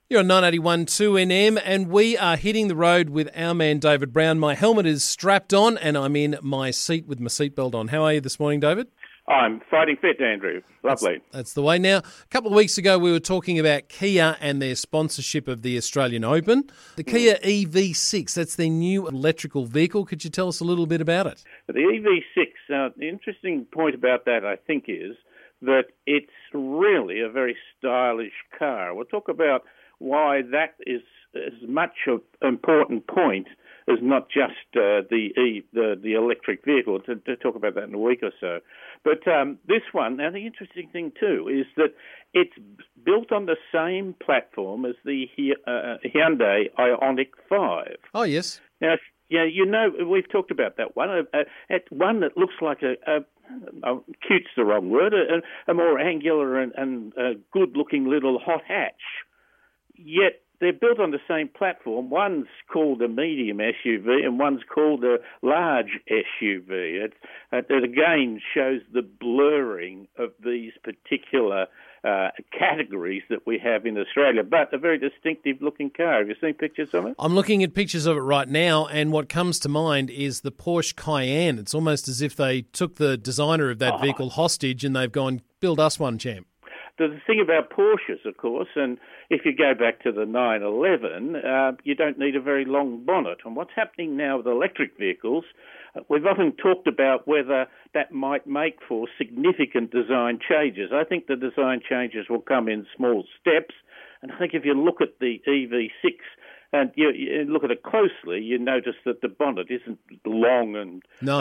You're on 981.2 NM, and we are hitting the road with our man David Brown. My helmet is strapped on and I'm in my seat with my seatbelt on. How are you this morning, David? I'm fighting fit, Andrew. Lovely. That's the way. Now, a couple of weeks ago, we were talking about Kia and their sponsorship of the Australian Open. The Kia EV6, that's their new electrical vehicle. Could you tell us a little bit about it? The EV6, the interesting point about that, I think, is that it's really a very stylish car. We'll talk about why that is as much an important point as not just the electric vehicle. To talk about that in a week or so. But this one, now the interesting thing too is that it's built on the same platform as the Hyundai Ioniq 5. Oh, yes. Now, yeah, you know, we've talked about that one. One that looks like cute's the wrong word, a more angular and good-looking little hot hatch. Yet they're built on the same platform. One's called a medium SUV and one's called a large SUV. It again shows the blurring of these particular categories that we have in Australia, but a very distinctive looking car. Have you seen pictures of it? I'm looking at pictures of it right now, and what comes to mind is the Porsche Cayenne. It's almost as if they took the designer of that vehicle hostage and they've gone, build us one, champ. The thing about Porsches, of course, and if you go back to the 911, you don't need a very long bonnet. And what's happening now with electric vehicles, we've often talked about whether that might make for significant design changes. I think the design changes will come in small steps. And I think if you look at the EV6 and you look at it closely, you notice that the bonnet isn't long and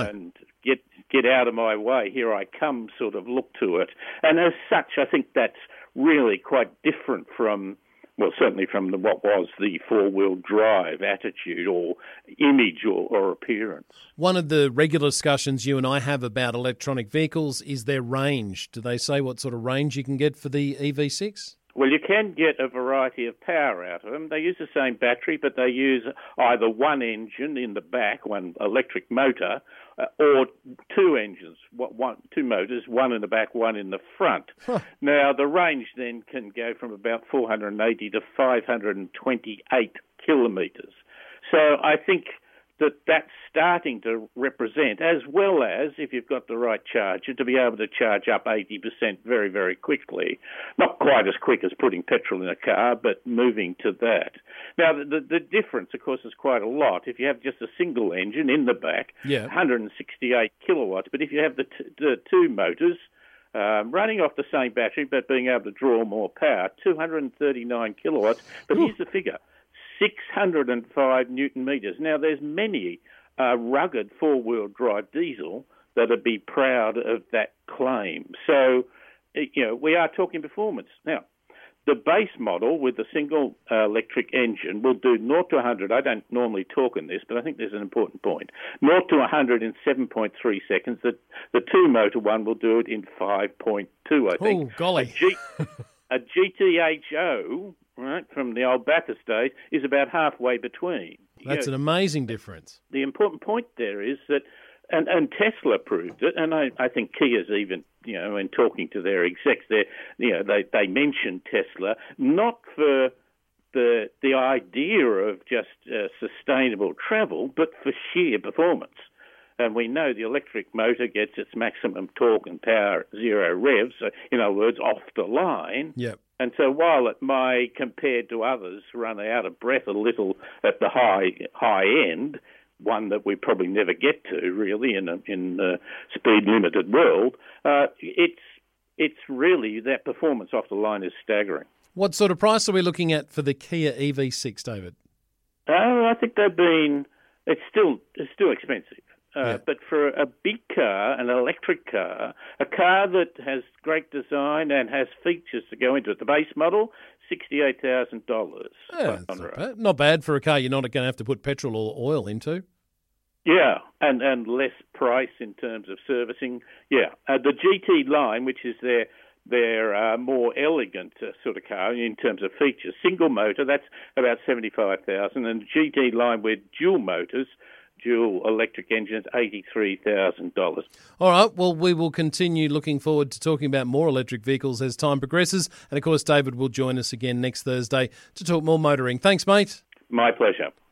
get out of my way, here I come sort of look to it. And as such, I think that's really quite different from, well, certainly from what was the four-wheel drive attitude or image or appearance. One of the regular discussions you and I have about electronic vehicles is their range. Do they say what sort of range you can get for the EV6? Well, you can get a variety of power out of them. They use the same battery, but they use either one engine in the back, one electric motor, or two engines, two motors, one in the back, one in the front. Huh. Now, the range then can go from about 480 to 528 kilometres. So I think that's starting to represent, as well as, if you've got the right charger, to be able to charge up 80% very, very quickly. Not quite as quick as putting petrol in a car, but moving to that. Now, the difference, of course, is quite a lot. If you have just a single engine in the back, 168 kilowatts. But if you have the two motors, running off the same battery but being able to draw more power, 239 kilowatts. But here's the figure. 605 newton metres. Now, there's many rugged four-wheel drive diesel that would be proud of that claim. So, we are talking performance. Now, the base model with the single electric engine will do 0 to 100. I don't normally talk in this, but I think there's an important point. 0 to 100 in 7.3 seconds. The two-motor one will do it in 5.2, I think. Oh, golly. A GTHO... right, from the old Bathurst days, is about halfway between. That's an amazing difference. The important point there is that, and Tesla proved it, and I think Kia's even, in talking to their execs, they mentioned Tesla, not for the idea of just sustainable travel, but for sheer performance. And we know the electric motor gets its maximum torque and power at zero revs, so in other words, off the line. Yep. And so while it may, compared to others, run out of breath a little at the high end, one that we probably never get to really in a speed-limited world, it's really that performance off the line is staggering. What sort of price are we looking at for the Kia EV6, David? I think it's still expensive. But for a big car, an electric car, a car that has great design and has features to go into it, the base model, $68,000. Yeah, not bad for a car you're not going to have to put petrol or oil into. Yeah, and less price in terms of servicing. Yeah, the GT line, which is their more elegant sort of car in terms of features, single motor, that's about $75,000, and GT line with dual motors, dual electric engines, $83,000. All right, well, we will continue looking forward to talking about more electric vehicles as time progresses. And, of course, David will join us again next Thursday to talk more motoring. Thanks, mate. My pleasure.